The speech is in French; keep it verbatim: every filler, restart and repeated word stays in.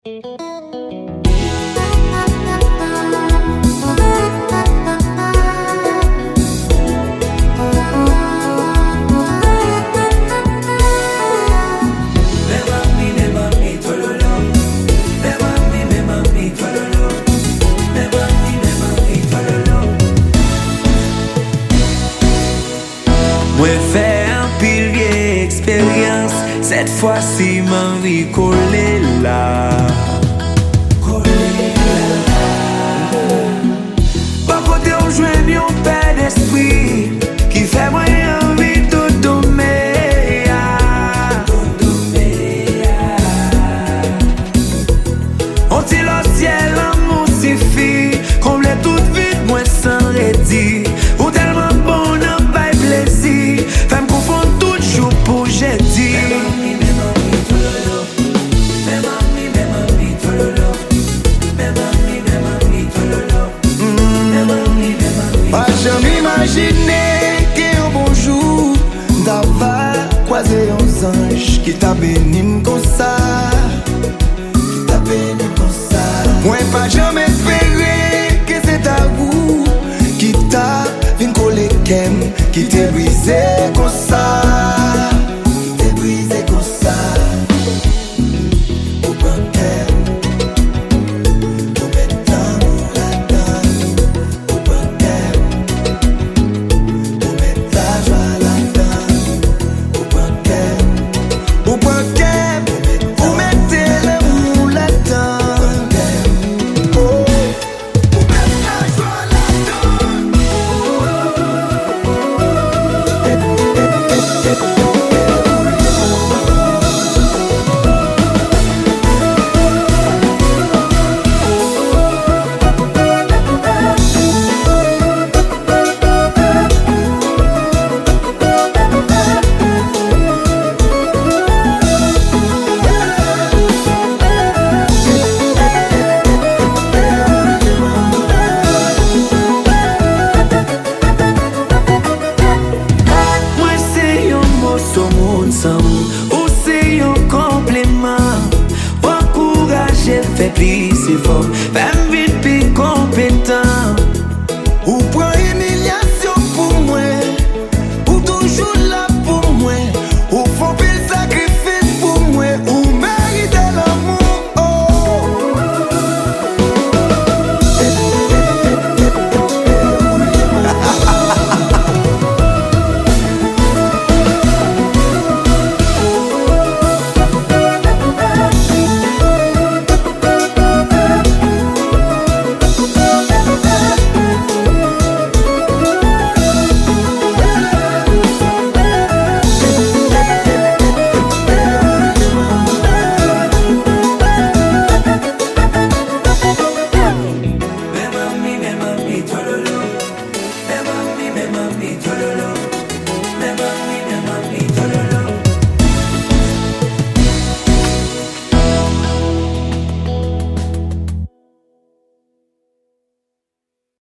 Cette fois-ci, ma vie collée là. Collée là. Pas côté on joue un père d'esprit qui fait moi envie de dommer. On tire le ciel en moussifie, comble toute vie, moi sans redit. Ou tellement bon, n'a pas plaisir. Femme confond tout jour pour j'ai dit. J'imaginais qu'un bon jour d'avoir croisé un ange qui t'a béni comme ça, qui t'a béni comme ça. Moi pas jamais espéré que c'est ta goût qui t'a venu coller kem, qui t'est brisé comme ça, qui t'est brisé comme ça. Au banquet. Ou c'est un complément, encourager, fait plus fort.